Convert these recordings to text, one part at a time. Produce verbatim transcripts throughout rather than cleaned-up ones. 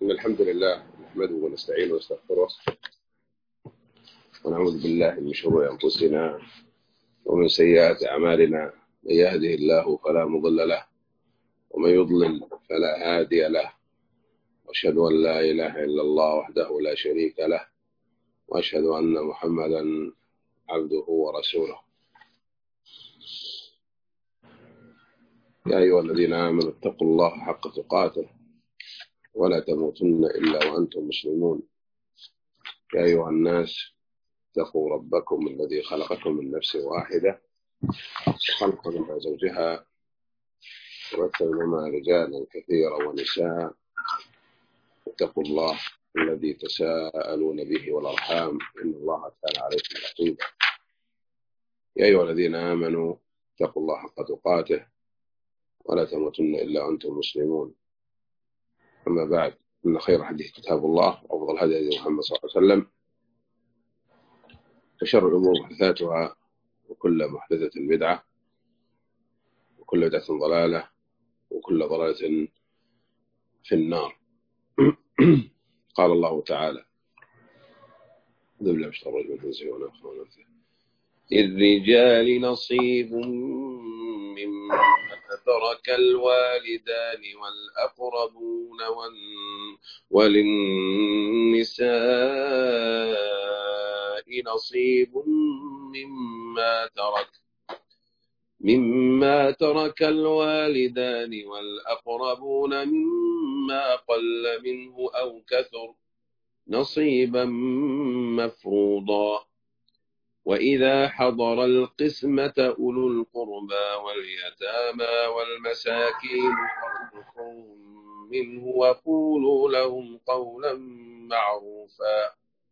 إن الحمد لله نحمده ونستعينه ونستغفره ونعوذ بالله من شرور أنفسنا ومن سيئات أعمالنا. من يهده الله فلا مضل له ومن يضلل فلا هادي له، وأشهد أن لا إله إلا الله وحده لا شريك له، وأشهد أن محمدا عبده ورسوله. يا أيها الذين آمنوا اتقوا الله حق تقاته ولا تموتن إلا وأنتم مسلمون. يا أيها الناس اتقوا ربكم الذي خلقكم من نفس واحدة وخلق منها زوجها وبث منهما رجالا كثيرا ونساء. اتقوا الله الذي تساءلون به والأرحام إن الله كان عليكم رقيبا. يا أيها الذين آمنوا اتقوا الله حق تقاته ولا تموتن إلا وأنتم مسلمون. أما بعد، إن خير حديث كتاب الله وأفضل هدي محمد صلى الله عليه وسلم، وشر الأمور محدثاتها وكل محدثة بدعة وكل بدعة ضلالة وكل ضلالة في النار. قال الله تعالى: للرجال نصيب مما ترك الوالدان والأقربون وللنساء نصيب مما ترك مما ترك الوالدان والأقربون مما قل منه أو كثر نصيبا مفروضا. وإذا حضر القسمة أولو القربى واليتامى والمساكين فارزقوهم منه وقولوا لهم قولا معروفا.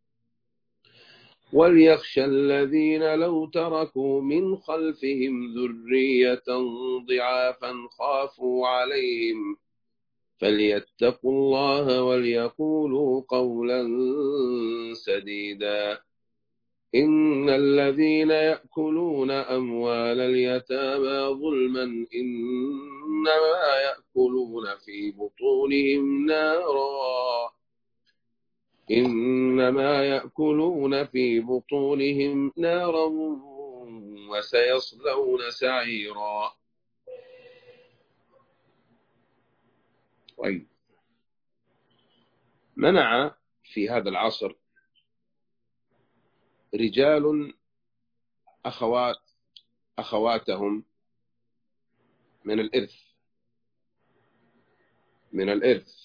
وليخشى الذين لو تركوا من خلفهم ذرية ضعافا خافوا عليهم فليتقوا الله وليقولوا قولا سديدا. إن الذين يأكلون أموال اليتامى ظلما إنما يأكلون في بطونهم نارا إنما يأكلون في بطونهم نارا وسيصلون سعيرا. طيب، منع في هذا العصر رجال أخوات أخواتهم من الإرث من الإرث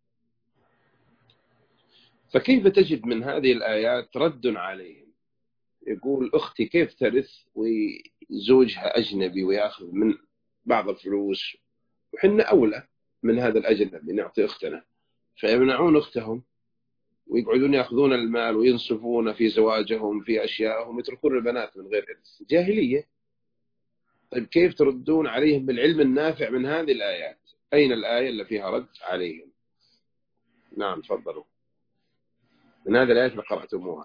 فكيف تجد من هذه الآيات رد عليهم؟ يقول أختي كيف ترث وزوجها أجنبي ويأخذ من بعض الفلوس، وحنا أولى من هذا الأجنبي نعطي أختنا، فيمنعون أختهم ويقعدون يأخذون المال وينصفون في زواجهم في أشيائهم ويتركون البنات من غير إرث. جاهلية. طيب كيف تردون عليهم بالعلم النافع من هذه الآيات؟ أين الآية اللي فيها رد عليهم؟ نعم تفضلوا، من هذه الآيات اللي قرأتموها.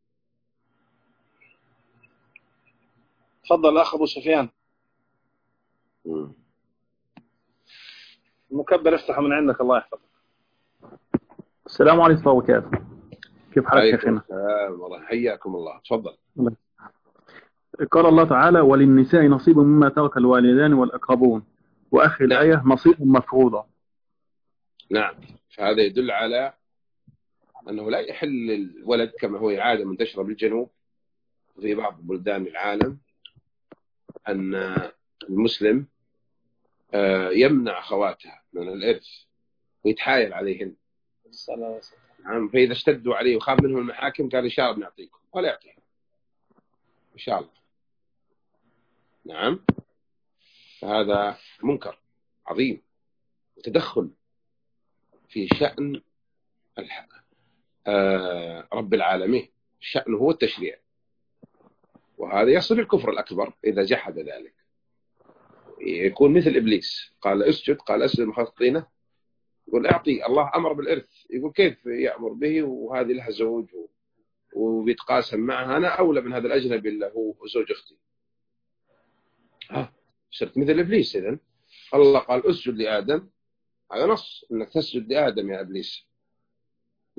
تفضل أخ أبو سفيان. مم. المكبر افتحه من عندك، الله يحفظك. السلام عليكم ورحمة الله وبركاته. كيف حالك يا أخينا؟ والله حياكم الله. تفضل. قال الله تعالى: وللنساء نصيب مما ترك الوالدان والأقربون، وآخر نعم. الآية نصيب مفروضة. نعم، فهذا يدل على أنه لا يحل الولد كما هو عادة منتشرة بالجنوب في بعض بلدان العالم أن المسلم يمنع أخواتها من الإرث ويتحايل عليهن. نعم، فإذا اشتدوا عليه وخاف منهم المحاكم قال إن شاء الله بنعطيكم، ولا يعطيهم إن شاء الله. نعم، فهذا منكر عظيم وتدخل في شأن رب العالمين. الشأن هو التشريع، وهذا يصل الكفر الأكبر إذا جحد ذلك. يكون مثل إبليس، قال اسجد قال أسجد مخطينه، يقول أعطي. الله أمر بالإرث، يقول كيف يأمر به وهذه لها زوج وبيتقاسم معها، أنا أولى من هذا الأجنبي اللي هو زوج أختي. ها صرت مثل إبليس. إذن الله قال اسجد لآدم، هذا نص أنك تسجد لآدم يا إبليس.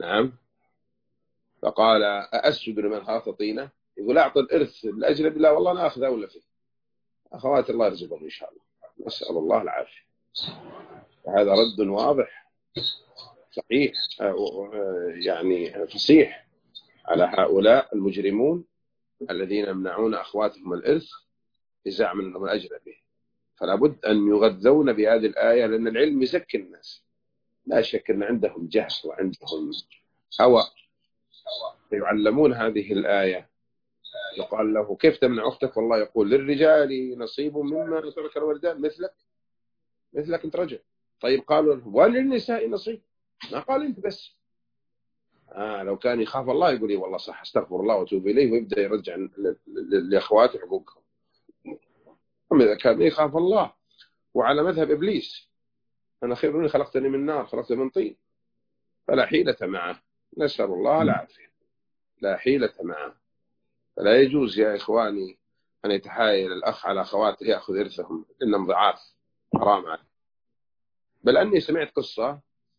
نعم. فقال أأسجد لمن خلقت طينة؟ يقول أعطي الإرث الأجنبي، لا والله أنا أخذ أولى فيه. أخوات الله يرزقهم إن شاء الله، نسأل الله العافية. هذا رد واضح صحيح يعني فصيح على هؤلاء المجرمون الذين يمنعون أخواتهم الإرث بزعم أنهم الأجنبي. فلا بد أن يغذون بهذه الآية، لأن العلم يزكي الناس. لا شك أن عندهم جهل وعندهم هوى، فيعلمون هذه الآية. يقال له كيف تمنع أختك؟ والله يقول للرجال نصيب مما ترك الوالدان، مثلك مثلك أنت رجل. طيب قالوا وللنساء نصيب، ما قال أنت بس. آه لو كان يخاف الله يقول لي والله صح، استغفر الله واتوب إليه، ويبدأ يرجع لأخواته حقوقهم. أما إذا كان يخاف الله وعلى مذهب إبليس، أنا خير مني خلقتني من نار خلقتني من طين، فلا حيلة معه، نسأل الله العافية. لا حيلة معه. فلا يجوز يا إخواني أن يتحايل الأخ على أخواته يأخذ إرثهم، إنهم ضعاف، حرام عليه. بل أني سمعت قصة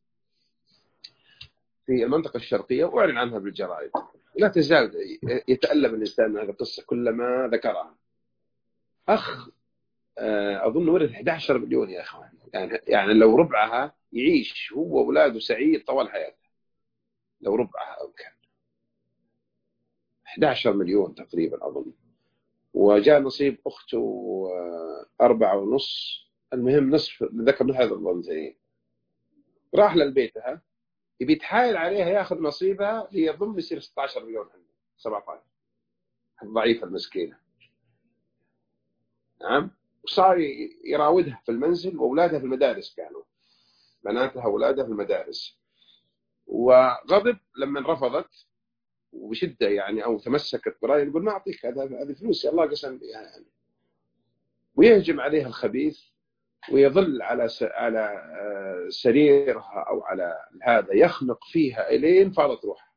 في المنطقة الشرقية وأعلن عنها بالجرائد، لا تزال يتألم الإنسان من هذه القصة كلما ذكرها. أخ أظن ورث أحد عشر مليون يا إخواني، يعني, يعني لو ربعها يعيش هو وأولاده سعيد طوال حياته، لو ربعها أو كان أحد عشر مليون تقريبا أظن. وجاء نصيب أخته أربعة ونص، المهم نصف ذكر من هذا الضمتين. راح للبيتها يبي يتحايل عليها ياخذ نصيبها، ليضم يصير ستة عشر مليون عنده، سبعة عشر. الضعيفة المسكينة. نعم. وصار يراودها في المنزل، وأولادها في المدارس، كانوا بناتها وأولادها في المدارس. وغضب لما رفضت وبشدة يعني، أو تمسكت برأيه، يقول ما أعطيك، هذه فلوسي الله قسم بها يعني. ويهجم عليها الخبيث، ويظل على على سريرها أو على هذا يخنق فيها إلين فاضت روحها.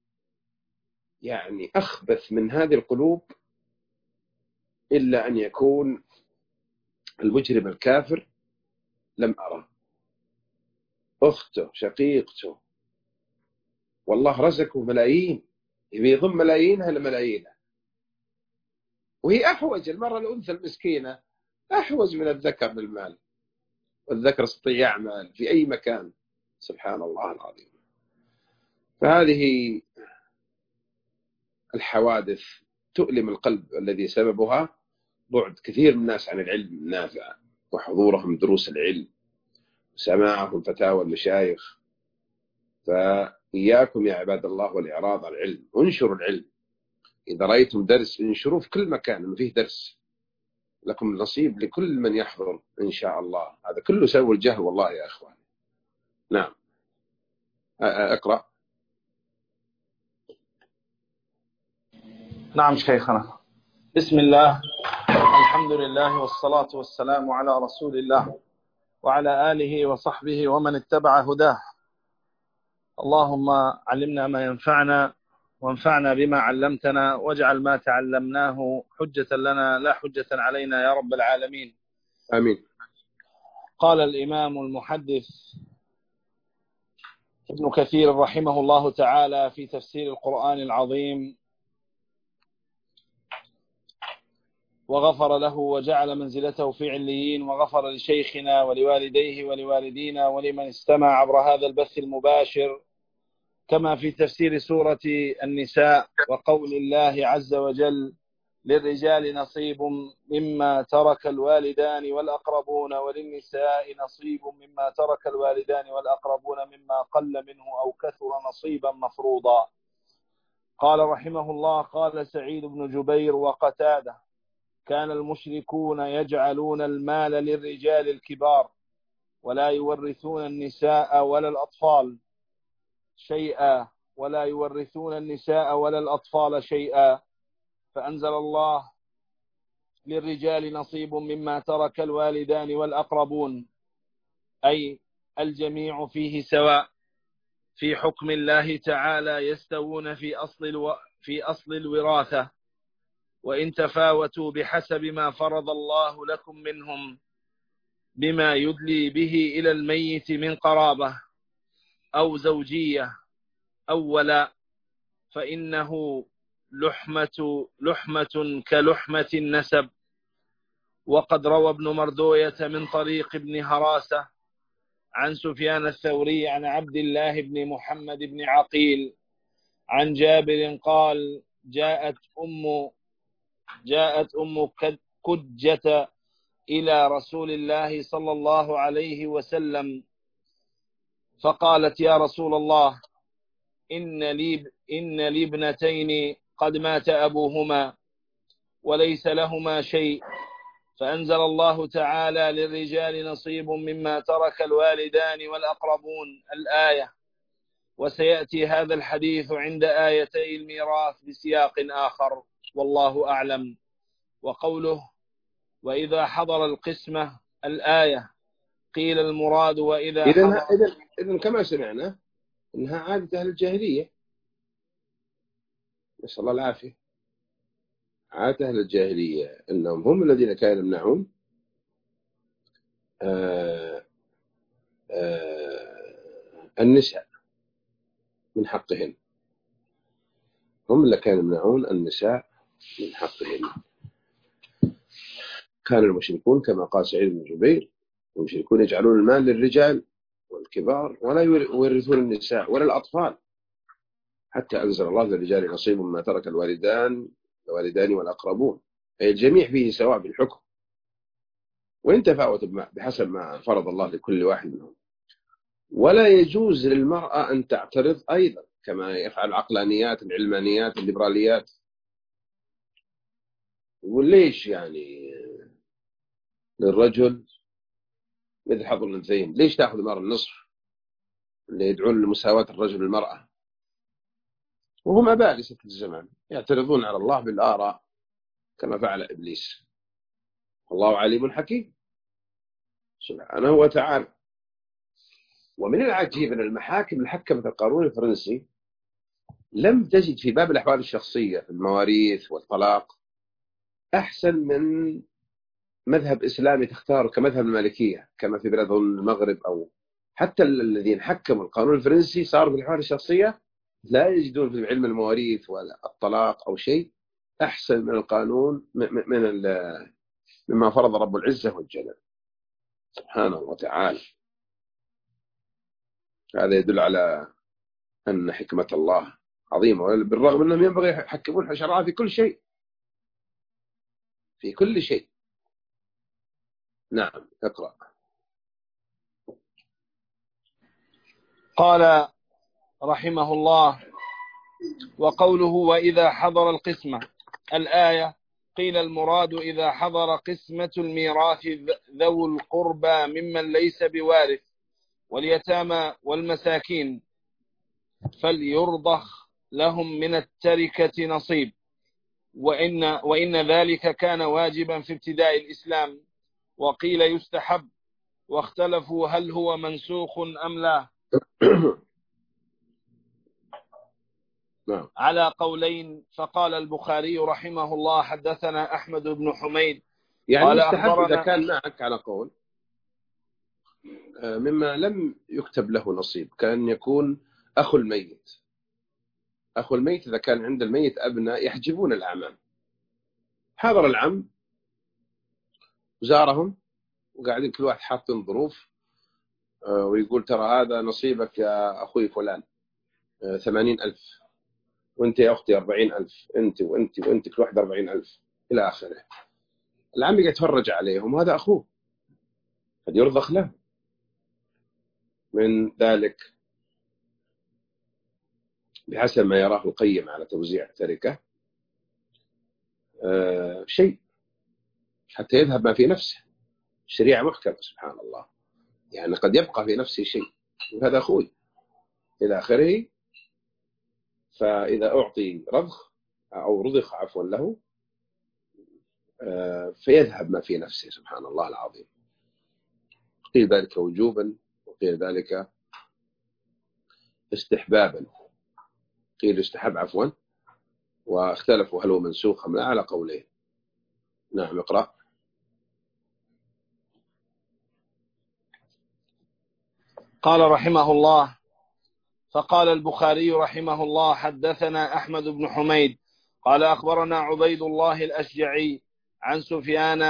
يعني أخبث من هذه القلوب إلا أن يكون المجرم الكافر لم أرى. أخته شقيقته والله رزقه ملايين، يبي يضم ملايينها لملايينها، وهي أحوج المرة الأنثى المسكينة أحوج من الذكر للمال، والذكر يستطيع يعمل في أي مكان. سبحان الله العظيم. فهذه الحوادث تؤلم القلب، الذي سببها بعد كثير من الناس عن العلم النافع، وحضورهم دروس العلم، وسماعهم فتاوى المشايخ. فإياكم يا عباد الله والإعراض عن العلم، انشروا العلم. إذا رأيتم درس انشروه في كل مكان ما فيه درس، لكم نصيب لكل من يحضر إن شاء الله. هذا كله سبب الجهل والله يا أخوان. نعم. أقرأ. نعم شيخنا. بسم الله، الحمد لله، والصلاة والسلام على رسول الله وعلى آله وصحبه ومن اتبع هداه. اللهم علمنا ما ينفعنا، وانفعنا بما علمتنا، واجعل ما تعلمناه حجة لنا لا حجة علينا يا رب العالمين. آمين. قال الإمام المحدث ابن كثير رحمه الله تعالى في تفسير القرآن العظيم: وغفر له وجعل منزلته في عليين، وغفر لشيخنا ولوالديه ولوالدينا ولمن استمع عبر هذا البث المباشر، كما في تفسير سورة النساء وقول الله عز وجل: للرجال نصيب مما ترك الوالدان والأقربون وللنساء نصيب مما ترك الوالدان والأقربون مما قل منه أو كثر نصيبا مفروضا. قال رحمه الله: قال سعيد بن جبير وقتادة: كان المشركون يجعلون المال للرجال الكبار، ولا يورثون النساء ولا الأطفال شيئا ولا يورثون النساء ولا الأطفال شيئا فأنزل الله: للرجال نصيب مما ترك الوالدان والأقربون، أي الجميع فيه سواء في حكم الله تعالى، يستوون في أصل الو... في أصل الوراثة، وإن تفاوتوا بحسب ما فرض الله لكم منهم، بما يدلي به إلى الميت من قرابة أو زوجية أولا فإنه لحمة, لحمة كلحمة النسب. وقد روى ابن مردوية من طريق ابن هراسة عن سفيان الثوري عن عبد الله بن محمد بن عقيل عن جابر قال جاءت أم جاءت أم كجة إلى رسول الله صلى الله عليه وسلم فقالت يا رسول الله إن لي, إن لي ابنتين قد مات أبوهما وليس لهما شيء، فأنزل الله تعالى للرجال نصيب مما ترك الوالدان والأقربون الآية. وسيأتي هذا الحديث عند آيتي الميراث بسياق آخر والله أعلم. وقوله وإذا حضر القسمة الآية قيل المراد وإذا إذن حضر إذن إذن كما سمعنا إنها عادة أهل الجاهلية، نسأل الله العافية. عادة أهل الجاهلية إنهم هم الذين كانوا يمنعون آآ آآ النساء من حقهن، هم اللي كانوا يمنعون النساء من حقهن. كان المشركون كما قال سعيد بن جبير المشركون يجعلون المال للرجال والكبار ولا يورثون النساء ولا الأطفال، حتى أنزل الله للرجال نصيب مما ترك الوالدان الوالدان والأقربون، أي الجميع فيه سواء بالحكم، وإن تفاوت بحسب ما فرض الله لكل واحد منهم. ولا يجوز للمرأة أن تعترض أيضا كما يفعل العقلانيات العلمانيات الليبراليات. وليش يعني للرجل مثل حظ الأنثيين؟ ليش تأخذ المرأة النصف اللي يدعون لمساواة الرجل والمرأة؟ وهم أبالسة الزمان يعترضون على الله بالآراء كما فعل إبليس. الله عليم حكيم سبحانه وتعالى. ومن العجيب أن المحاكم اللي حكمت القانون الفرنسي لم تجد في باب الأحوال الشخصية في المواريث والطلاق أحسن من مذهب إسلامي تختاره كمذهب المالكية كما في بلاد المغرب، أو حتى الذين حكموا القانون الفرنسي صاروا في الأحوال الشخصية لا يجدون في علم المواريث ولا الطلاق أو شيء أحسن من القانون من مما فرض رب العزة والجلال سبحانه وتعالى. هذا يدل على أن حكمة الله عظيمة، بالرغم أنهم ينبغي يحكمون شرعها في كل شيء في كل شيء. نعم اقرأ. قال رحمه الله وقوله وإذا حضر القسمة الآية قيل المراد إذا حضر قسمة الميراث ذو القربى ممن ليس بوارث واليتامى والمساكين فليرضخ لهم من التركة نصيب، وإن, وإن ذلك كان واجبا في ابتداء الإسلام، وقيل يستحب، واختلفوا هل هو منسوخ أم لا على قولين. فقال البخاري رحمه الله حدثنا أحمد بن حميد يعني قال يستحب أخبرنا إذا كان معك على قول مما لم يكتب له نصيب كان يكون أخو الميت. أخو الميت إذا كان عند الميت أبناء يحجبون الأعمام، حضر العم زارهم وقاعدين كل واحد حاطين ظروف ويقول ترى هذا نصيبك يا أخوي فلان ثمانين ألف، وانت يا أختي أربعين ألف، انت وانت وانت كل واحد أربعين ألف إلى آخره. العم يتفرج عليهم وهذا أخوه قد يرضخ له من ذلك بحسب ما يراه القيم على توزيع التركة أه شيء حتى يذهب ما في نفسه. الشريعة محكمة سبحان الله، يعني قد يبقى في نفسه شيء وهذا أخوي إلى آخره. فإذا أعطي رضخ أو رضخ عفوا له أه فيذهب ما في نفسه سبحان الله العظيم. قيل ذلك وجوبا وقيل ذلك استحبابا، قيل استحب عفوا، واختلفوا هل هو منسوخ أم لا على قولين. نعم اقرأ. قال رحمه الله فقال البخاري رحمه الله: حدثنا أحمد بن حميد قال أخبرنا عبيد الله الأشجعي عن سفيان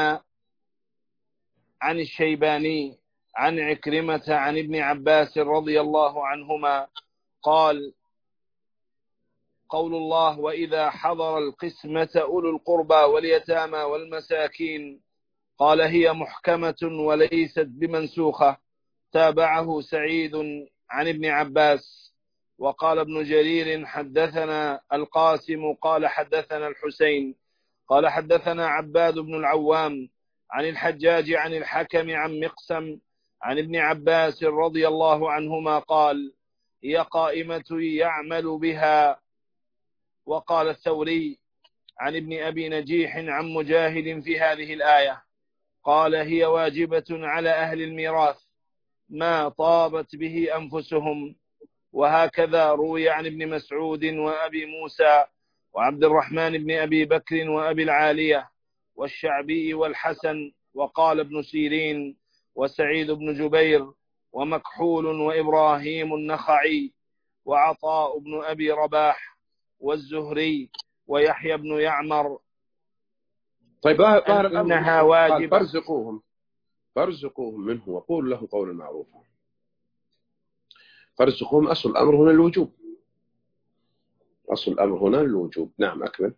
عن الشيباني عن عكرمة عن ابن عباس رضي الله عنهما قال: قول الله: وإذا حضر القسمة أولو القربى واليتامى والمساكين، قال: هي محكمة وليست بمنسوخة. تابعه سعيد عن ابن عباس. وقال ابن جرير: حدثنا القاسم قال حدثنا الحسين قال حدثنا عباد بن العوام عن الحجاج عن الحكم عن مقسم عن ابن عباس رضي الله عنهما قال: هي قائمة يعمل بها. وقال الثوري عن ابن أبي نجيح عن مجاهد في هذه الآية قال: هي واجبة على أهل الميراث ما طابت به أنفسهم. وهكذا روي عن ابن مسعود وأبي موسى وعبد الرحمن بن أبي بكر وأبي العالية والشعبي والحسن. وقال ابن سيرين وسعيد بن جبير ومكحول وإبراهيم النخعي وعطاء بن أبي رباح والزهري ويحيى بن يعمر. طيب ظاهر إنها واجبة. فارزقوهم فارزقوهم منه وقول له قولا معروفا. فارزقوهم أصل الأمر هنا الوجوب. أصل الأمر هنا الوجوب. نعم أكمل.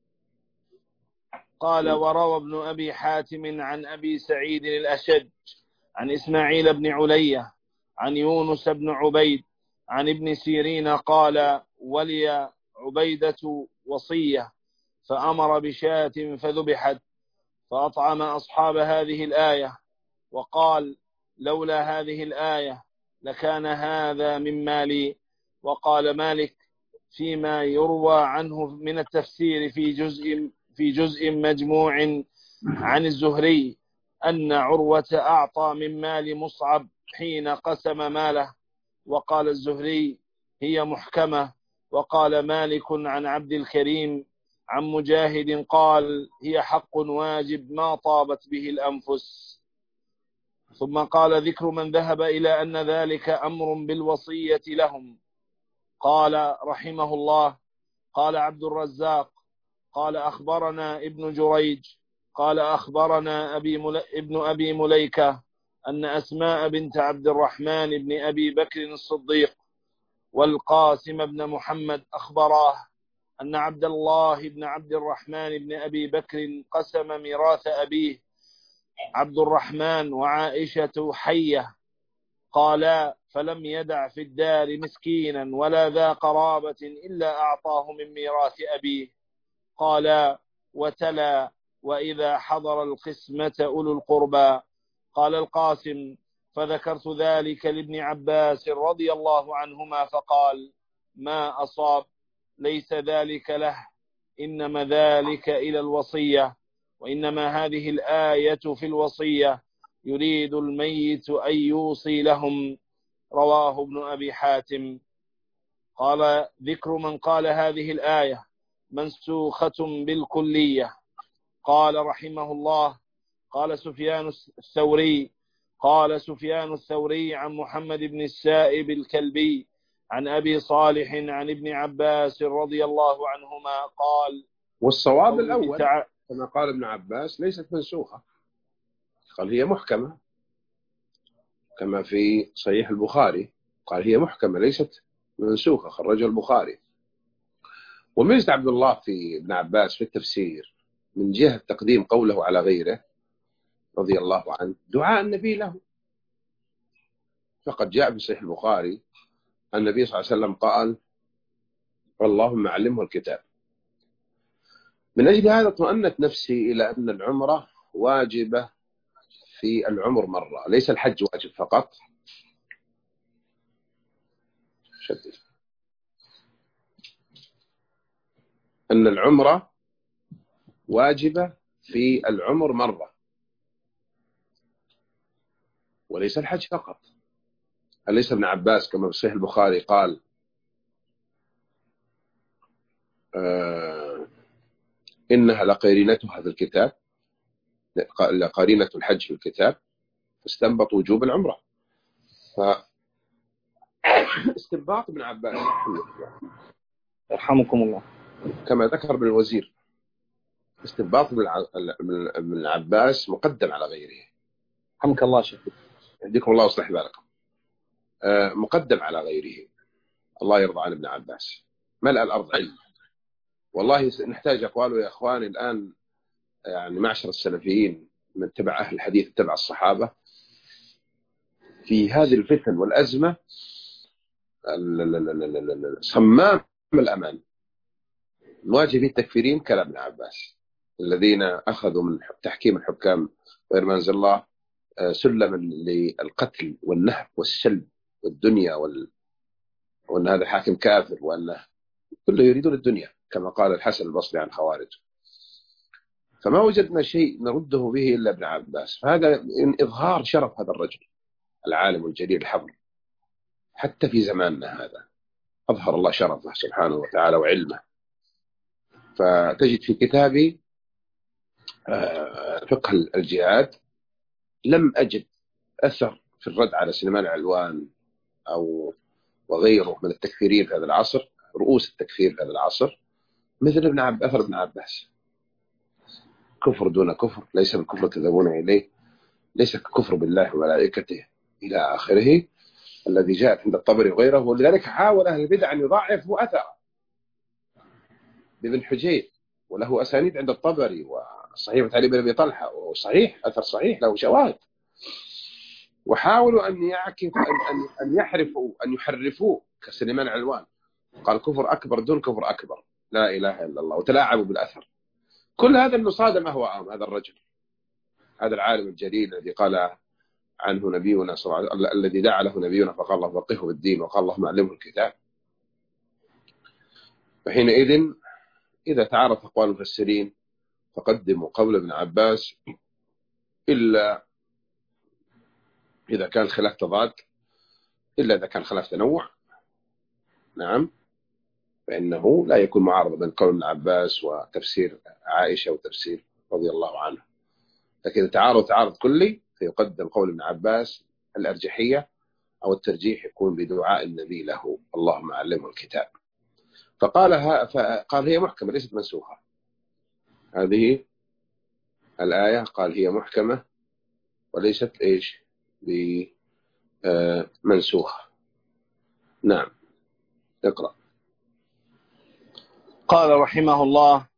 قال: وروى ابن أبي حاتم عن أبي سعيد الأشج عن إسماعيل بن علية عن يونس بن عبيد عن ابن سيرين قال: ولي عبيدة وصية فأمر بشاة فذبحت فأطعم أصحاب هذه الآية وقال: لولا هذه الآية لكان هذا من مالي. وقال مالك فيما يروى عنه من التفسير في جزء في جزء مجموع عن الزهري أن عروة أعطى من مال مصعب حين قسم ماله. وقال الزهري: هي محكمة. وقال مالك عن عبد الكريم عن مجاهد قال: هي حق واجب ما طابت به الأنفس. ثم قال: ذكر من ذهب إلى أن ذلك أمر بالوصية لهم. قال رحمه الله: قال عبد الرزاق قال أخبرنا ابن جريج قال أخبرنا أبي مل... ابن أبي مليكة أن أسماء بنت عبد الرحمن بن أبي بكر الصديق والقاسم بن محمد أخبراه أن عبد الله بن عبد الرحمن بن أبي بكر قسم ميراث أبيه عبد الرحمن وعائشة حية. قالا: فلم يدع في الدار مسكينا ولا ذا قرابة إلا أعطاه من ميراث أبيه. قالا: وتلا: وإذا حضر القسمة أولو القربى. قال القاسم: فذكرت ذلك لابن عباس رضي الله عنهما فقال: ما أصاب، ليس ذلك له، إنما ذلك إلى الوصية، وإنما هذه الآية في الوصية يريد الميت أن يوصي لهم. رواه ابن أبي حاتم. قال: ذكر من قال هذه الآية منسوخة بالكلية. قال رحمه الله: قال سفيان الثوري قال سفيان الثوري عن محمد بن السائب الكلبي عن أبي صالح عن ابن عباس رضي الله عنهما قال: والصواب الأول تع... كما قال ابن عباس ليست منسوخة، قال هي محكمة كما في صحيح البخاري، قال هي محكمة ليست منسوخة، خرجها البخاري. وميزة عبد الله في ابن عباس في التفسير من جهة تقديم قوله على غيره رضي الله عنه دعاء النبي له. فقد جاء في صحيح البخاري النبي صلى الله عليه وسلم قال: اللهم علمه الكتاب. من أجل هذا اطمأنت نفسي إلى أن العمرة واجبة في العمر مرة، ليس الحج واجب فقط. شدد. أن العمرة واجبة في العمر مرة وليس الحج فقط. أليس ابن عباس كما في صحيح البخاري قال: آه إنها لقرينتها في الكتاب، لقرينة الحج في الكتاب، فاستنبط وجوب العمرة. استنباط ابن عباس يرحمكم الله كما ذكر ابن الوزير، استنباط ابن عباس مقدم على غيره. رحمك الله شيخ. يهديكم الله ويصلح بالكم. مقدم على غيره. الله يرضى عن ابن عباس. ملأ الأرض علم. والله نحتاج أقواله يا أخواني الآن، يعني معشر السلفيين من تبع أهل الحديث تبع الصحابة في هذه الفتن والأزمة صمام الأمان نواجه به التكفيرين كلام ابن عباس الذين أخذوا من تحكيم الحكام غير ما أنزل الله سلما للقتل والنهب والسلب والدنيا وال... وأن هذا حاكم كافر وأنه كله يريدون الدنيا كما قال الحسن البصري عن خوارج. فما وجدنا شيء نرده به إلا ابن عباس. فهذا إظهار شرف هذا الرجل العالم الجليل الحبر حتى في زماننا هذا، أظهر الله شرفه سبحانه وتعالى وعلمه. فتجد في كتابي فقه الجهاد لم أجد أثر في الرد على سليمان العلوان أو وغيره من التكفيرين في هذا العصر، رؤوس التكفير في هذا العصر، مثل ابن عب... أثر ابن عباس. كفر دون كفر، ليس بالكفر تذهبون إليه، ليس ككفر بالله وملائكته إلى آخره الذي جاءت عند الطبري وغيره. ولذلك حاول أهل البدع أن يضعفوا أثره بابن حجير، وله أسانيد عند الطبري وصحيفة علي بن أبي طلحة، وصحيح أثر صحيح له شواهد. وحاولوا أن يعكف أن أن يحرفوا أن يحرفوه كسليمان علوان، قال كفر أكبر دون كفر أكبر، لا إله إلا الله، وتلاعبوا بالأثر. كل هذا المصادمة هو عام هذا الرجل، هذا العالم الجليل الذي قال عنه نبينا صلى الله عليه وسلم، الذي دعا له نبينا فقال الله فقهه بالدين وقال اللهم علمه الكتاب. فحينئذ إذا تعارض أقوال المفسرين فقدموا قول ابن عباس، إلا إذا كان خلاف تضاد، إلا إذا كان خلاف تنوع، نعم، فإنه لا يكون معارضة بين قول ابن عباس وتفسير عائشة وتفسير رضي الله عنه. لكن تعارض تعارض كلي فيقدم قول ابن عباس الأرجحية، أو الترجيح يكون بدعاء النبي له اللهم علمه الكتاب. فقالها فقال هي محكمة ليست منسوخة. هذه الآية قال هي محكمة وليست إيش بمنسوخة. نعم اقرأ. قال رحمه الله: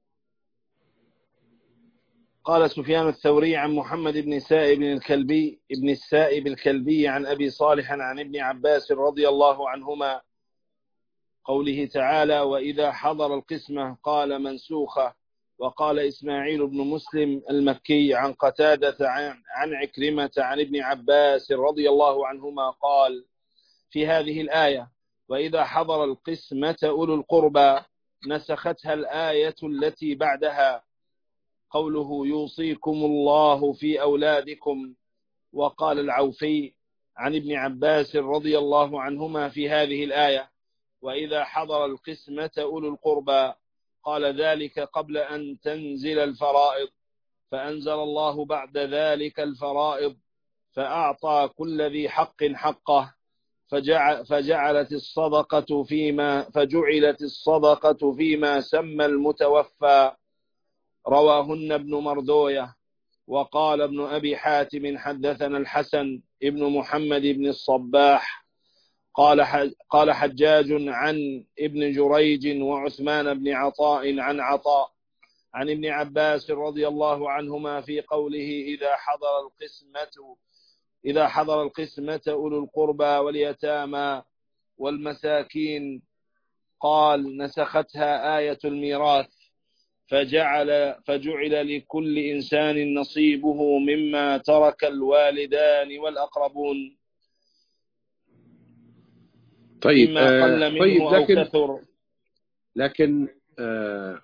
قال سفيان الثوري عن محمد بن سائب الكلبي ابن السائب الكلبي عن أبي صالح عن ابن عباس رضي الله عنهما قوله تعالى: وإذا حضر القسمة قال منسوخة. وقال إسماعيل بن مسلم المكي عن قتادة عن عكرمة عن ابن عباس رضي الله عنهما قال في هذه الآية: وإذا حضر القسمة أولو القربى، نسختها الآية التي بعدها قوله يوصيكم الله في أولادكم. وقال العوفي عن ابن عباس رضي الله عنهما في هذه الآية: وإذا حضر القسمة أولو القربى، قال ذلك قبل أن تنزل الفرائض، فأنزل الله بعد ذلك الفرائض فأعطى كل ذي حق حقه، فجعل فجعلت الصدقة فيما فجعلت الصدقة فيما سمى المتوفى. رواهن ابن مردوية. وقال ابن أبي حاتم حدثنا الحسن ابن محمد بن الصباح قال قال حجاج عن ابن جريج وعثمان بن عطاء عن عطاء عن ابن عباس رضي الله عنهما في قوله إذا حضر القسمة إذا حضر القسمة أولو القربى واليتامى والمساكين، قال نسختها آية الميراث، فجعل فجعل لكل إنسان نصيبه مما ترك الوالدان والأقربون، طيب مما قل منه طيب لكن أو كثر. لكن آه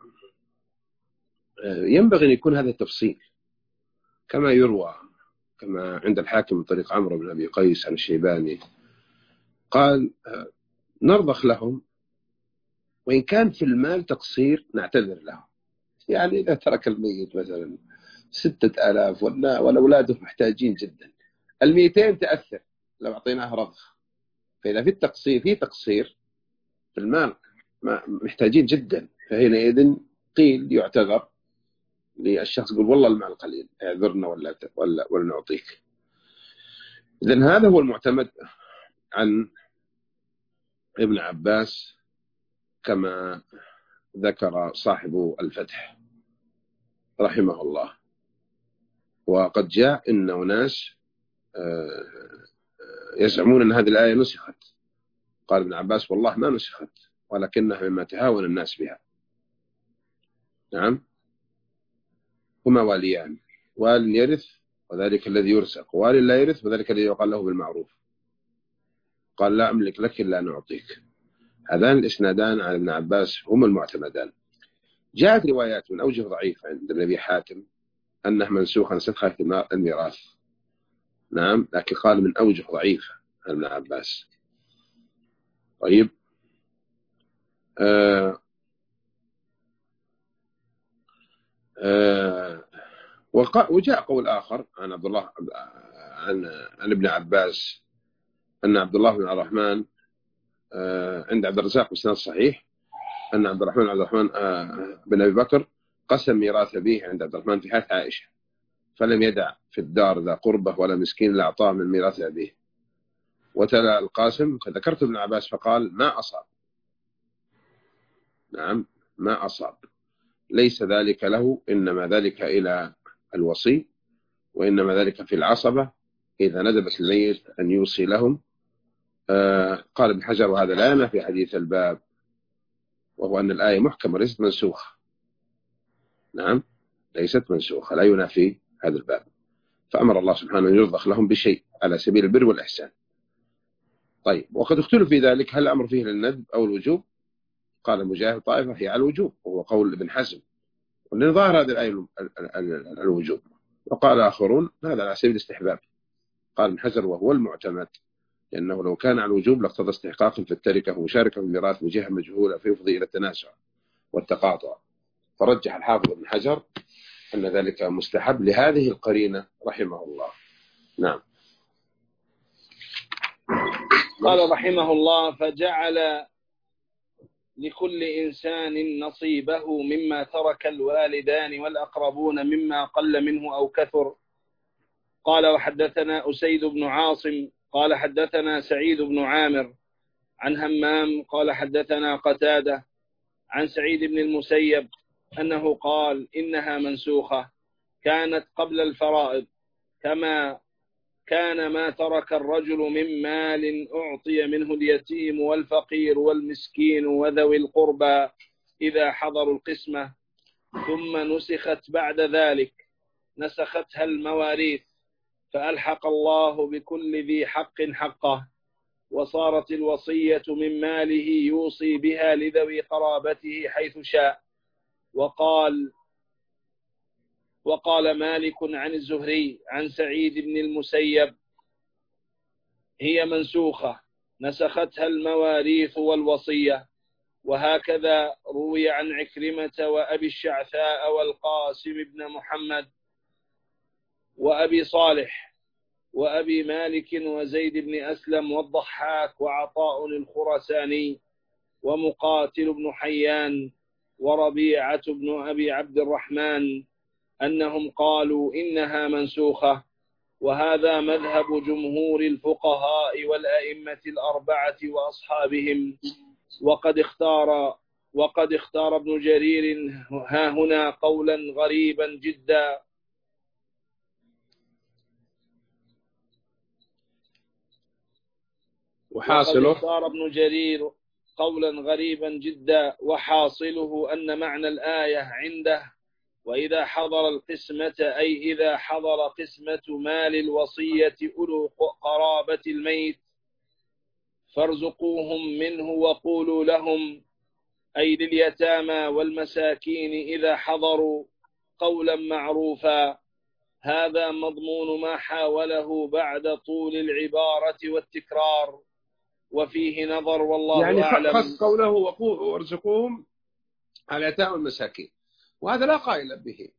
ينبغي أن يكون هذا التفصيل كما يروى، كما عند الحاكم من طريق عمرو بن أبي قيس عن الشيباني قال آه نرضخ لهم وإن كان في المال تقصير نعتذر لهم. يعني إذا ترك الميت مثلا ستة آلاف والأولاده محتاجين جدا، الميتين تأثر لو أعطيناه رضخ، فإذا في التقصير في تقصير في المال محتاجين جدا، فحينئذ قيل يعتذر للشخص، يقول والله المال قليل اعذرنا ولا ولا ولا نعطيك. إذن هذا هو المعتمد عن ابن عباس كما ذكر صاحب الفتح رحمه الله. وقد جاء إن أناس يزعمون أن هذه الآية نسخت. قال ابن عباس والله ما نسخت، ولكنها مما تهاون الناس بها. نعم، هما واليان، وال يرث وذلك الذي يرزق، وال لا يرث وذلك الذي يقال له بالمعروف. قال لا أملك لك إلا نعطيك. هذان الإسنادان عن ابن عباس هما المعتمدان. جاءت روايات من أوجه ضعيفة عند النبي حاتم أنه منسوخا نسخها في الميراث. نعم، لكن قال من أوجه ضعيفة عن ابن عباس. طيب، آه آه وجاء قول آخر عن عبد الله عن عن ابن عباس أن عبد الله بن الرحمن آه عند عبد الرزاق بسند صحيح أن عبد الرحمن عبد الرحمن آه بن أبي بكر قسم ميراث أبيه عند عبد الرحمن في حياة عائشة، فلم يدع في الدار ذا قربة ولا مسكين لا أعطاه من ميراث أبيه. وتلا القاسم فذكرت ابن عباس فقال ما أصاب. نعم، ما أصاب، ليس ذلك له، إنما ذلك إلى الوصي، وإنما ذلك في العصبة إذا ندبت الميت أن يوصي لهم. آه قال ابن حجر وهذا لا ينافي في حديث الباب، وهو أن الآية محكمة ليست منسوخة. نعم، ليست منسوخة، لا ينافي هذا الباب. فأمر الله سبحانه أن يرضخ لهم بشيء على سبيل البر والإحسان. طيب، وقد اختلف في ذلك هل الأمر فيه للندب أو الوجوب. قال مجاهد طائفة هي على الوجوب، وهو قول ابن حزم، ومن ظاهر هذه الآية الوجوب. وقال آخرون هذا على سبيل الاستحباب. قال ابن حجر وهو المعتمد، لأنه لو كان على الوجوب لاقتضى استحقاق في التركة ومشاركة في الميراث بجهة مجهولة فيفضي إلى التنازع والتقاطع. فرجح الحافظ ابن حجر أن ذلك مستحب لهذه القرينة رحمه الله. نعم. قال رحمه الله فجعل لكل إنسان نصيبه مما ترك الوالدان والأقربون مما قل منه أو كثر. قال وحدثنا أسيد بن عاصم قال حدثنا سعيد بن عامر عن همام قال حدثنا قتادة عن سعيد بن المسيب أنه قال إنها منسوخة كانت قبل الفرائض، كما كان ما ترك الرجل من مال أعطي منه اليتيم والفقير والمسكين وذوي القربى إذا حضروا القسمة، ثم نسخت بعد ذلك نسختها المواريث، فألحق الله بكل ذي حق حقه، وصارت الوصية من ماله يوصي بها لذوي قرابته حيث شاء. وقال وقال مالك عن الزهري عن سعيد بن المسيب هي منسوخة نسختها المواريث والوصية. وهكذا روي عن عكرمة وأبي الشعثاء والقاسم بن محمد وأبي صالح وأبي مالك وزيد بن أسلم والضحاك وعطاء الخرساني ومقاتل بن حيان وربيعة بن أبي عبد الرحمن أنهم قالوا إنها منسوخة. وهذا مذهب جمهور الفقهاء والأئمة الأربعة وأصحابهم. وقد اختار وقد اختار ابن جرير ها هنا قولا غريبا جدا وحاصله وقد اختار ابن جرير قولا غريبا جدا وحاصله أن معنى الآية عنده وإذا حضر القسمة أي إذا حضر قسمة مال الوصية أولو قرابة الميت فارزقوهم منه وقولوا لهم أي لليتامى والمساكين إذا حضروا قولا معروفا. هذا مضمون ما حاوله بعد طول العبارة والتكرار، وفيه نظر والله يعني أعلم. خص قوله وارزقوهم على اليتامى والمساكين، وهذا لا قائل به.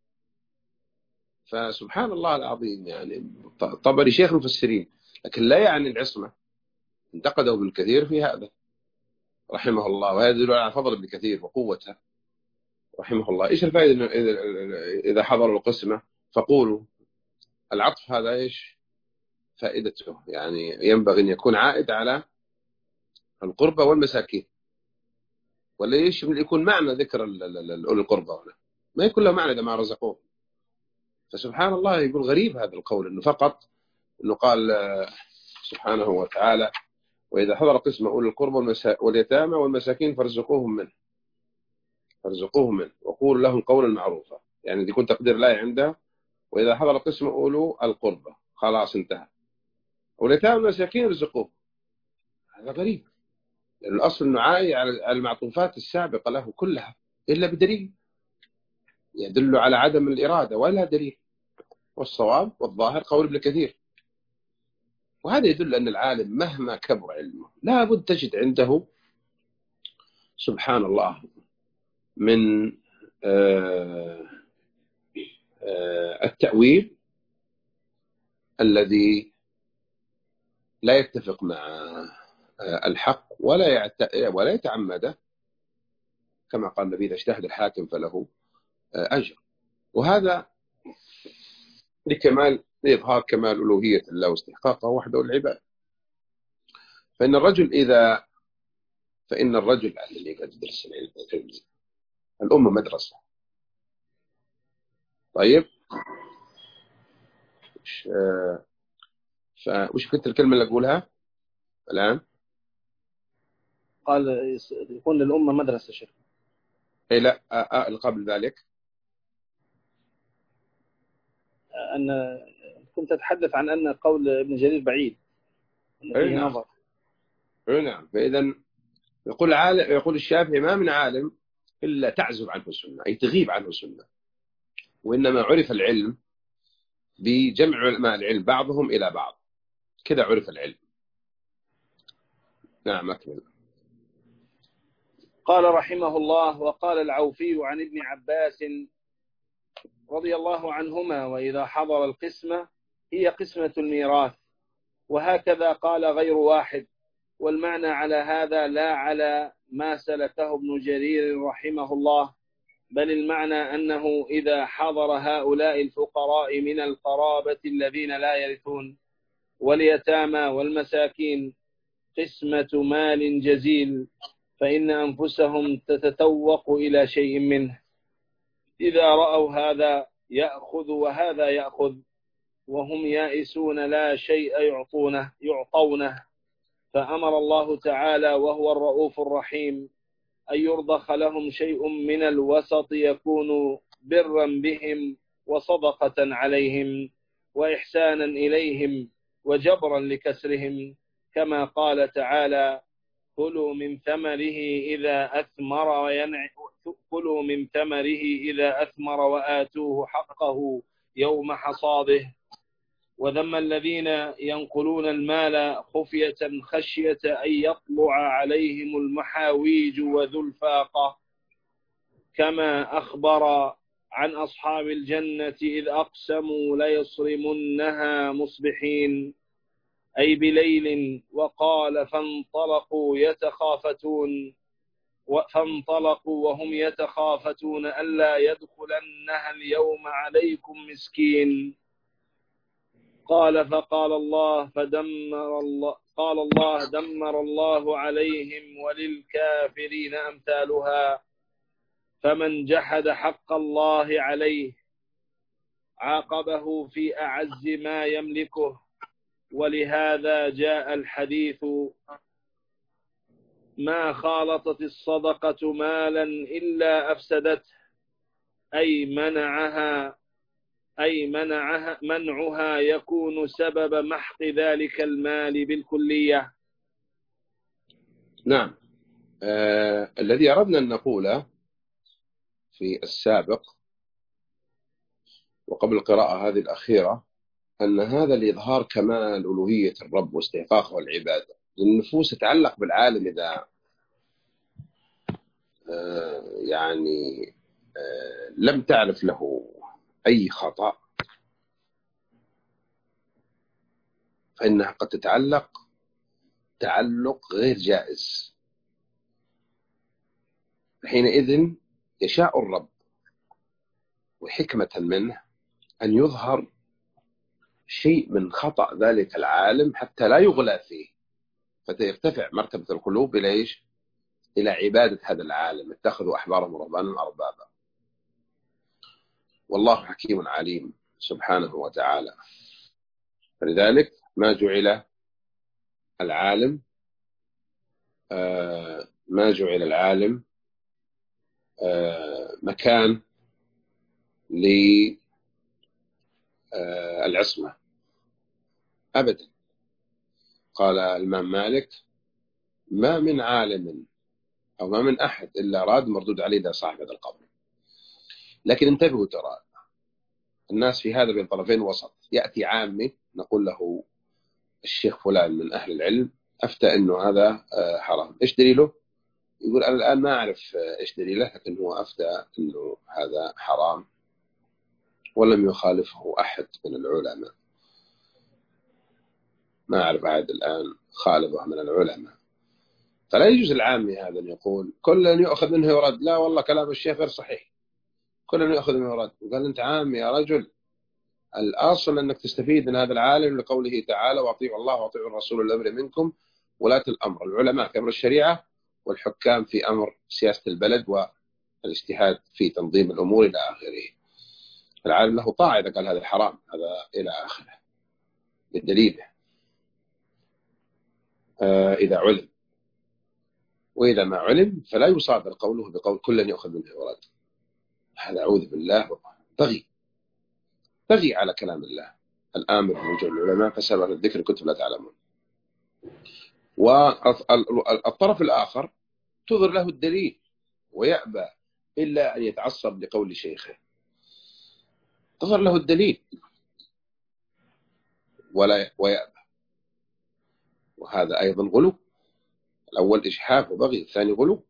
فسبحان الله العظيم، يعني طبري شيخ المفسرين، لكن لا يعني العصمة. انتقده ابن كثير في هذا رحمه الله، وهذا يدل على فضل ابن كثير وقوته رحمه الله. إيش الفائدة إذا حضروا القسمة فقولوا؟ العطف هذا إيش فائدته؟ يعني ينبغي أن يكون عائد على القربى والمساكين، ولا إيش يكون معنى ذكر أولي القربى هنا؟ ما يكون له معنى إذا ما رزقوه. فسبحان الله، يقول غريب هذا القول، إنه فقط إنه قال سبحانه وتعالى: وإذا حضر قسمة أولي القربى واليتامى والمساكين فارزقوهم منه فارزقوهم منه وقولوا لهم قولا معروفا. يعني دي يكون تقدير لا عنده، وإذا حضر قسمة أولو القربى خلاص انتهى، واليتامى والمساكين ارزقوه. هذا غريب، لأن الأصل إنه عاي على المعطوفات السابقة له كلها إلا بدليل يدل على عدم الإرادة، ولا دليل. والصواب والظاهر قول ابن كثير. وهذا يدل أن العالم مهما كبر علمه لا بد تجد عنده سبحان الله من آه آه التأويل الذي لا يتفق مع آه الحق ولا ولا يتعمده، كما قال النبي: إذا اجتهد الحاكم فله آه أجر. وهذا لكمال لإظهار كمال ألوهية الله واستحقاقه وحده العباد. فإن الرجل إذا فإن الرجل اللي قاعد يدرس العلم، الأمة مدرسة. طيب، وش فوش كنت الكلمة اللي أقولها الآن؟ قال يكون للأمة مدرسة شيخ. إيه لا آه قبل ذلك أن كنت أتحدث عن أن قول ابن جرير بعيد، أن فيه نعم. نظر. نعم. فإذا يقول عالم، يقول الشافعي: ما من عالم إلا تعزب عنه السنة، أي تغيب عنه السنة. وإنما عرف العلم بجمع علماء العلم بعضهم إلى بعض، كذا عرف العلم. نعم أكمل. قال رحمه الله: وقال العوفي عن ابن عباس رضي الله عنهما: وإذا حضر القسمة هي قسمة الميراث. وهكذا قال غير واحد، والمعنى على هذا لا على ما سلكه ابن جرير رحمه الله، بل المعنى أنه إذا حضر هؤلاء الفقراء من القرابة الذين لا يرثون واليتامى والمساكين قسمة مال جزيل، فإن أنفسهم تتتوق إلى شيء منه. إذا رأوا هذا يأخذ وهذا يأخذ، وهم يائسون لا شيء يعطونه يعطونه. فأمر الله تعالى وهو الرؤوف الرحيم أن يرضخ لهم شيء من الوسط يكون برا بهم وصدقة عليهم وإحسانا إليهم وجبرا لكسرهم، كما قال تعالى: كلوا من ثمره إذا أثمر وينع كلوا من ثمره إذا أثمر وآتوه حقه يوم حصاده. وذم الذين ينقلون المال خفية خشية أن يطلع عليهم المحاويج وذو الفاقة، كما أخبر عن أصحاب الجنة إذ أقسموا ليصرمنها مصبحين، أي بليل. وقال: فانطلقوا يتخافتون فانطلقوا وهم يتخافتون ألا يدخلنها اليوم عليكم مسكين. قال: فقال الله فدمر الله قال الله دمر الله عليهم وللكافرين أمثالها. فمن جحد حق الله عليه عاقبه في أعز ما يملكه. ولهذا جاء الحديث: ما خالطت الصدقة مالا إلا أفسدته، أي منعها أي منعها منعها يكون سبب محق ذلك المال بالكلية. نعم. آه الذي أردنا أن نقوله في السابق وقبل القراءة هذه الأخيرة أن هذا لإظهار كمال ألوهية الرب واستحقاقه العبادة. النفوس تتعلق بالعالم إذا آه يعني آه لم تعرف له أي خطأ فإنها قد تتعلق التعلق غير جائز. حينئذ يشاء الرب وحكمة منه أن يظهر شيء من خطأ ذلك العالم حتى لا يغلى فيه، فترتفع مرتبة القلوب إلى إيش؟ إلى عبادة هذا العالم، اتخذوا أحبارهم ورهبانهم أربابا. والله حكيم عليم سبحانه وتعالى. فلذلك ما جعل العالم آه ما جعل العالم آه مكان للعصمة أبدا. قال الإمام مالك: ما من عالم أو ما من أحد إلا راد مردود عليه ذا صاحب هذا القبر. لكن انتبهوا، ترى الناس في هذا بين طرفين وسط. يأتي عامي نقول له الشيخ فلان من أهل العلم أفتى أنه هذا حرام، إيش دليله؟ يقول أنا الآن ما أعرف إيش دليله، لكن هو أفتى أنه هذا حرام ولم يخالفه أحد من العلماء. ما أعرف أحد الآن خالفه من العلماء. فلا يجوز العامي هذا أن يقول كل يؤخذ منه يرد. لا والله كلام الشيخ غير صحيح، كل يؤخذ منه يرد. وقال أنت عامي يا رجل، الأصل أنك تستفيد من هذا العالم لقوله تعالى: وأطيعوا الله وأطيعوا الرسول الأمر منكم ولاة الأمر. العلماء في أمر الشريعة والحكام في أمر سياسة البلد والاجتهاد في تنظيم الأمور إلى آخره. العالم له طاعة إذا قال هذا حرام، هذا إلى آخره بالدليل آه إذا علم. وإذا ما علم فلا يصادر قوله بقول كل يؤخذ منه يرد. هذا أعوذ بالله بغي بغي على كلام الله الآمر بوجوه العلماء فسألوا عن الذكر كنتم لا تعلمون. والطرف الآخر تظهر له الدليل ويأبى إلا أن يتعصب لقول شيخه. تظهر له الدليل ولا ويأبى، وهذا أيضا غلو. الأول إجحاف وبغي، الثاني غلو.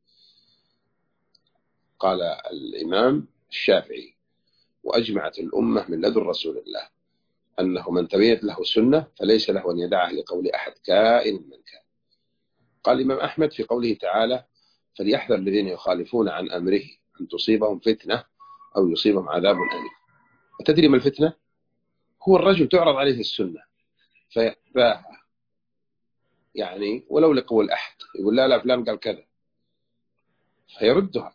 قال الإمام الشافعي: وأجمعت الأمة من لدن رسول الله أنه من تبينت له السنة فليس له أن يدعها لقول أحد كائن من كان. قال الإمام أحمد في قوله تعالى: فليحذر الذين يخالفون عن أمره أن تصيبهم فتنة أو يصيبهم عذاب أليم. وتدري ما الفتنة؟ هو الرجل تعرض عليه السنة فيأباها، يعني ولو لقول أحد، يقول لا لا فلان قال كذا، فيردها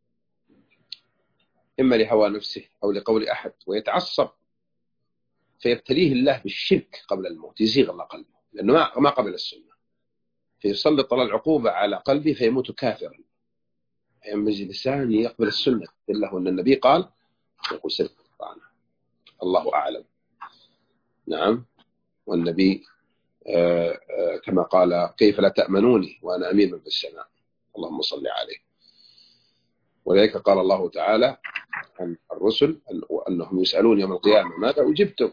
إما لهوى نفسه أو لقول أحد ويتعصب، فيبتليه الله بالشرك قبل الموت، يزيغ الله قلبه لأنه ما قبل السنة، فيسلط الله العقوبة على قلبه فيموت كافرا. ينبغي الإنسان يقبل السنة إلا أن النبي قال يقول سلك القرآن. الله أعلم. نعم. والنبي آآ آآ كما قال: كيف لا تأمنوني وأنا أمين من في السماء. اللهم صل عليه. ولذلك قال الله تعالى عن الرسل أنهم يسألون يوم القيامة: ماذا أجبتم؟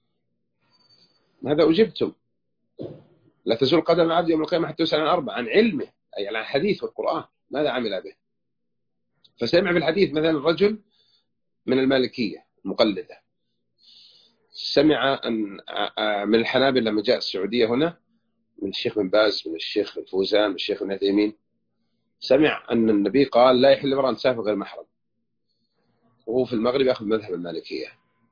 ماذا أجبتم؟ لا تزول قدم العبد يوم القيامة حتى يسأل عن أربع: عن علمه، أي عن الحديث والقرآن، ماذا عمل به؟ فسمع بالحديث مثلا الرجل من المالكية مقلدة، سمع أن من الحنابلة لما جاء السعودية هنا، من الشيخ بن باز، من الشيخ الفوزان، من الشيخ ابن عثيمين، سمع أن النبي قال لا يحل امرأ أن تسافر غير محرم، وهو في المغرب يأخذ مذهب المالكية،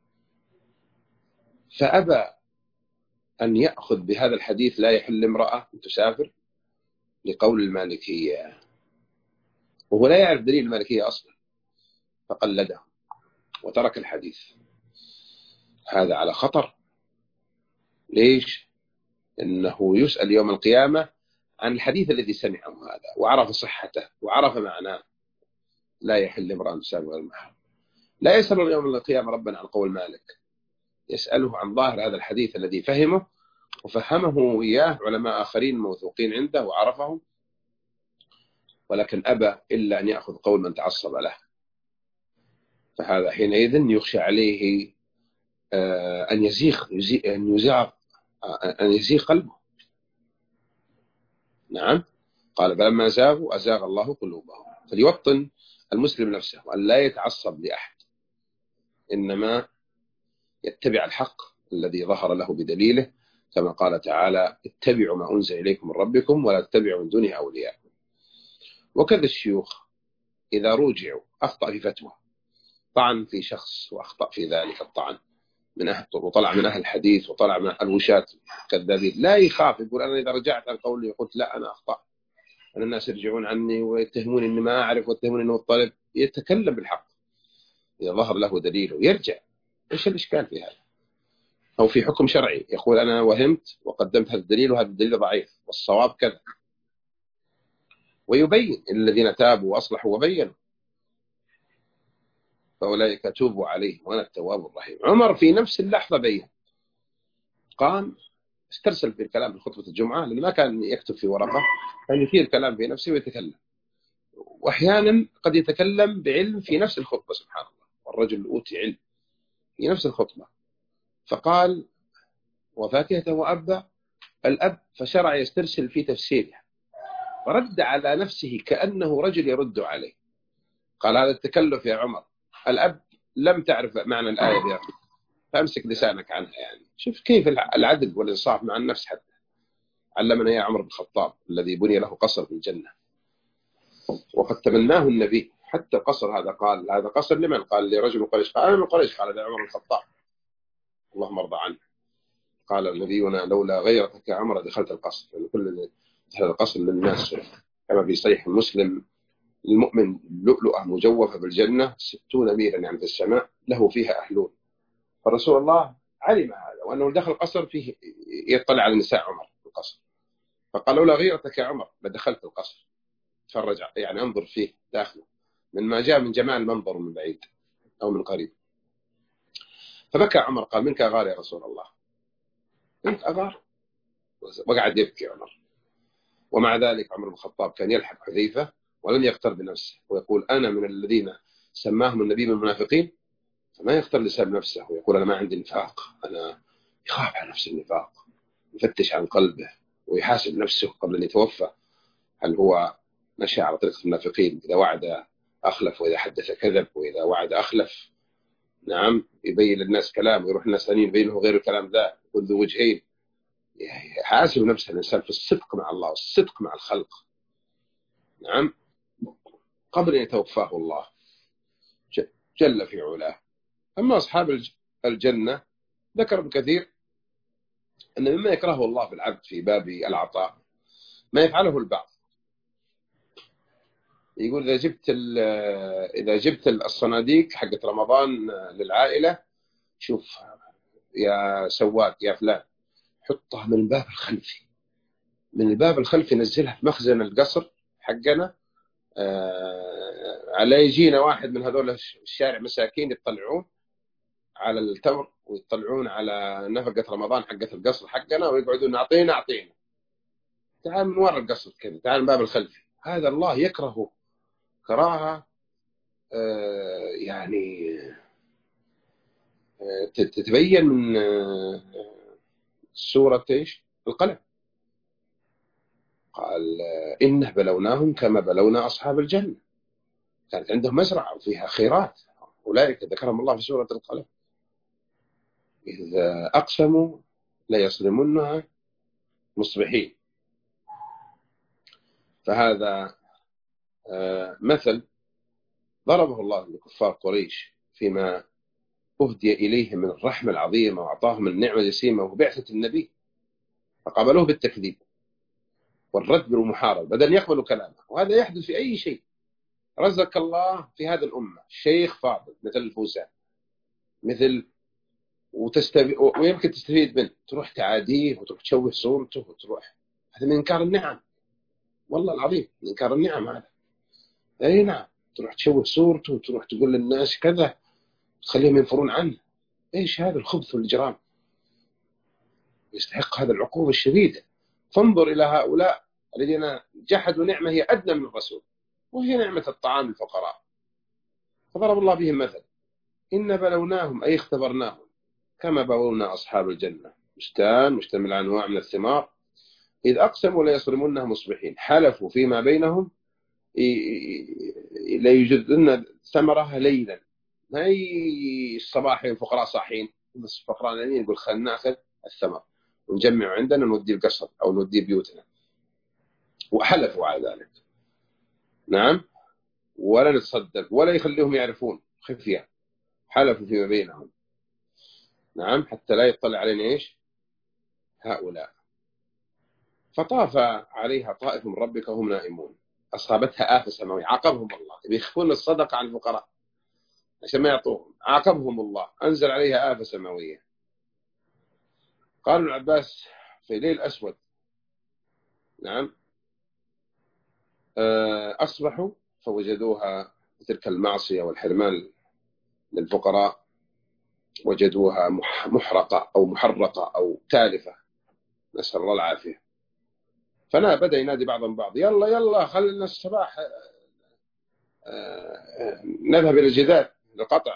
فأبى أن يأخذ بهذا الحديث لا يحل امرأة أن تسافر لقول المالكية، وهو لا يعرف دليل المالكية أصلا، فقلده وترك الحديث. هذا على خطر. ليش؟ إنه يسأل يوم القيامة عن الحديث الذي سمعه هذا وعرف صحته وعرف معناه. لا يحل امرأ أن تسافر غير محرم. لا يسأل يوم القيامة ربنا عن قول مالك، يسأله عن ظاهر هذا الحديث الذي فهمه وفهمه إياه علماء آخرين موثوقين عنده وعرفهم، ولكن أبى إلا أن يأخذ قول من تعصب له. فهذا حينئذ يخشى عليه أن يزيغ أن يزيغ أن يزيغ قلبه. نعم. قال: فلما زاغوا أزاغ الله قلوبهم. فليوطن المسلم نفسه وأن لا يتعصب لأحد، إنما يتبع الحق الذي ظهر له بدليله، كما قال تعالى اتبعوا ما أنزل إليكم من ربكم ولا تتبعوا من دونه أولياء. وكذا الشيوخ إذا رجعوا أخطأ في فتوى، طعن في شخص وأخطأ في ذلك الطعن من أهل، وطلع من أهل الحديث وطلع من أهل الوشاة كذابين، لا يخاف يقول أنا إذا رجعت عن قولي قلت لا أنا أخطأ، أن الناس يرجعون عني ويتهموني إني ما أعرف ويتهموني إنه الطالب، يتكلم بالحق إذا ظهر له دليله يرجع. إيش الإشكال في هذا؟ أو في حكم شرعي يقول أنا وهمت وقدمت هذا الدليل وهذا الدليل ضعيف والصواب كذا، ويبين الذين تابوا وأصلحوا وبينوا، فأولئك توبوا عليهم وأنا التواب الرحيم. عمر في نفس اللحظة بين، قام استرسل في الكلام في خطبة الجمعة، لأنه ما كان يكتب في ورقة، كان يثير الكلام في نفسه ويتكلم، وأحيانا قد يتكلم بعلم في نفس الخطبة، سبحان الله، والرجل أوتي علم في نفس الخطبة. فقال وفاكهة وأبا الأب، فشرع يسترسل في تفسيرها، فرد على نفسه كأنه رجل يرد عليه، قال هذا التكلف يا عمر، الأب لم تعرف معنى الآية يا أخي، فأمسك لسانك عنها. يعني شوف كيف العدل والإنصاف مع النفس. حتى علمنا يا عمر بن الخطاب الذي بني له قصر في الجنة وقد تمناه النبي، حتى القصر هذا قال هذا قصر لمن؟ قال لرجل من قريش، قال أنا من قريش، قال لعمر بن الخطاب اللهم ارضى عنه. قال نبينا لولا غيرتك يا عمر دخلت القصر، يعني كل دخل القصر للناس، كما في صحيح مسلم المؤمن لؤلؤة مجوفة بالجنة ستون ميلا يعني في السماء له فيها أهلون. فرسول الله علم هذا، وأنه دخل القصر فيه يطلع على نساء عمر في القصر، فقال لولا غيرتك يا عمر لدخلت القصر، تفرج يعني انظر فيه داخله من ما جاء من جمال المنظر من بعيد أو من قريب. فبكى عمر قال منك أغار يا رسول الله، منك أغار، وقعد يبكي عمر. ومع ذلك عمر بن الخطاب كان يلحق حذيفة ولم يقتر بنفسه ويقول أنا من الذين سماهم النبي من المنافقين، فما يختار لسان نفسه ويقول أنا ما عندي نفاق، أنا يخاف على نفس النفاق، يفتش عن قلبه ويحاسب نفسه قبل أن يتوفى، هل هو مشى على طريقة المنافقين؟ إذا وعد أخلف، وإذا حدث كذب، وإذا وعد أخلف، نعم، يبين للناس كلام ويروح الناس ثانيين يبينه غير الكلام ذا، يكون ذو وجهين. يحاسب نفسه الإنسان في الصدق مع الله والصدق مع الخلق، نعم، قبل أن يتوفاه الله جل في علاه. أما أصحاب الجنة ذكر ابن كثير أن مما يكرهه الله في العبد في باب العطاء ما يفعله البعض، يقول إذا جبت إذا جبت الصناديق حقت رمضان للعائلة، شوف يا سواق يا فلان حطها من الباب الخلفي، من الباب الخلفي نزلها في مخزن القصر حقنا، على يجينا واحد من هذول الشارع مساكين يطلعون على التمر ويطلعون على نفقة رمضان حقت القصر حقنا ويقعدون نعطينا أعطينا، تعال من وراء القصر كذا، تعال من الباب الخلفي. هذا الله يكرهه كراهة يعني تتبين من سورة إيش؟ القلم، قال إنه بلوناهم كما بلونا أصحاب الجنة، كانت عندهم مزرعة وفيها خيرات، أولئك ذكرهم الله في سورة القلم، إذا أقسموا لا يصرمونها مصبحين. فهذا مثل ضربه الله لكفار قريش فيما أهدي إليهم من الرحمة العظيمة وأعطاهم النعمة الجسيمة وبعثة النبي، فقابلوه بالتكذيب والرد بالمحاربة بدل أن يقبلوا كلامه. وهذا يحدث في أي شيء. رزق الله في هذه الأمة شيخ فاضل مثل الفوزان، مثل وتستفيد ويمكن تستفيد منه، تروح تعاديه وتروح تشوه صورته وتروح، هذا من إنكار النعم، والله العظيم من إنكار النعم هذا. أي نعم، تروح تشوه صورته وتروح تقول للناس كذا تخليهم ينفرون عنه. إيش هذا الخبث والإجرام؟ يستحق هذا العقوبة الشديدة. فانظر إلى هؤلاء الذين جحدوا نعمة هي أدنى من الرسول، وهي نعمة الطعام للفقراء، فضرب الله بهم مثل إن بلوناهم أي اختبرناهم كما بلونا أصحاب الجنة، بستان مشتمل على أنواع من الثمار، إذ أقسموا لا يصرمونها مصبحين، حلفوا فيما بينهم لا يجدن ثمرها ليلا، ما هي الصباح الفقراء صاحين، الفقراء نايمين يقول خلنا ناخذ الثمر، ونجمع عندنا نودي القصر أو نودي بيوتنا، وحلفوا على ذلك. نعم، ولا نتصدق ولا يخليهم يعرفون خفية، حلفوا فيما بينهم. نعم، حتى لا يطلع علينا إيش هؤلاء. فطاف عليها طائف من ربك وهم نائمون، أصابتها آفة سماوية، عاقبهم الله، بيخفون الصدقة عن الفقراء عشان ما يعطوهم، عاقبهم الله، أنزل عليها آفة سماوية. قال ابن عباس في ليل أسود، نعم، أصبحوا فوجدوها تلك المعصية والحرمان للفقراء، وجدوها محرقة أو محرقة أو تالفة، نسأل الله العافية. فنا بدأ ينادي بعضهم بعض، يلا يلا خلنا الصباح نذهب إلى الجدار للقطع.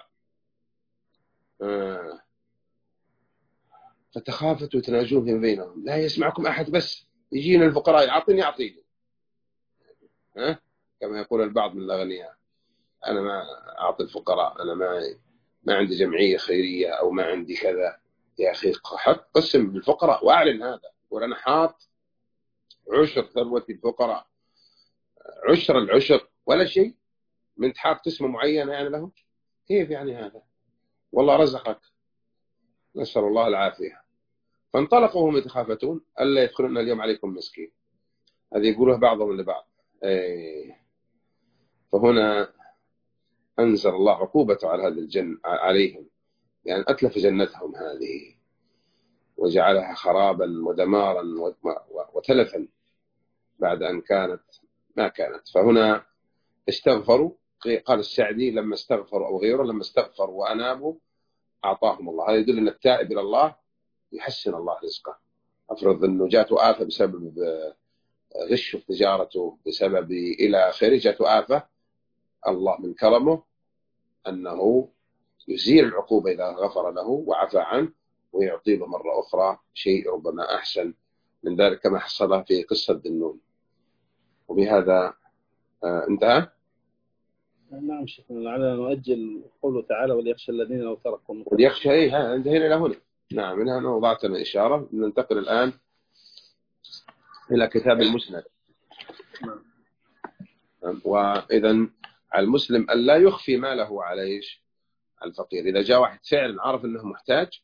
فتخافتوا وتناجون فيما بينهم، لا يسمعكم أحد، بس يجينا الفقراء يعطيني يعطيني، ها كما يقول البعض من الأغنياء، أنا ما أعطي الفقراء، أنا ما ما عندي جمعية خيرية أو ما عندي كذا. يا أخي حط قسم بالفقراء وأعلن هذا، وأنا حاط عشر ثروة الفقراء، عشر العشر ولا شيء، من تحاط قسمة معينة يعني لهم، كيف يعني هذا؟ والله رزقك، نسأل الله العافية. فانطلقوا وهم يتخافتون ألا يدخلون اليوم عليكم مسكين. هذه يقولها بعضهم لبعض. أي فهنا أنزل الله عقوبته على هذا الجن عليهم، يعني أتلف جنتهم هذه وجعلها خرابا ودمارا وتلفا بعد أن كانت ما كانت. فهنا استغفروا، قال السعدي لما استغفروا أو غيره لما استغفروا وأنابوا أعطاهم الله. هذا يدل أن التائب إلى الله يحسن الله رزقه. أفرض أنه جاءته آفة بسبب غشه في تجارته، بسبب إلى آخره، جاءته آفة، الله من كرمه أنه يزيل العقوبة إذا غفر له وعفى عنه، ويعطي له مرة أخرى شيء ربما أحسن من ذلك، كما حصل في قصة ذنون. وبهذا آه انتهى. نعم شيخنا، لعلنا نؤجل قوله تعالى وليخشى الذين لو تركوا وليخشى إيه، ها انتهينا إلى هنا. نعم، من هنا وضعتنا إشارة. ننتقل الآن إلى كتاب المسند. وإذا على المسلم أن لا يخفي ماله على إيش الفقير. إذا جاء واحد فعلا عرف أنه محتاج،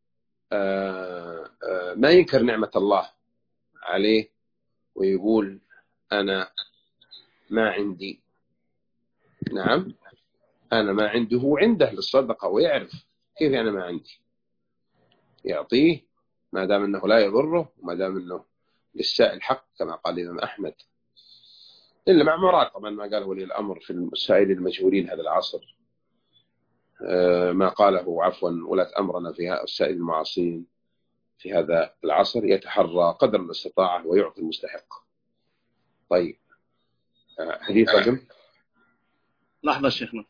آآ آآ ما ينكر نعمة الله عليه ويقول أنا ما عندي. نعم، أنا ما عنده، هو عنده للصدقة ويعرف كيف أنا ما عندي، يعطيه ما دام أنه لا يضره وما دام أنه للسائل حق، كما قال الإمام أحمد، إلا مع مراقبة ما قاله ولي الأمر في السائل المجهولين هذا العصر، ما قاله عفوا ولاة أمرنا في السائل المعاصين في هذا العصر، يتحرى قدر الاستطاعة ويعطي المستحق. طيب، حديث رقم لحظة شيخنا.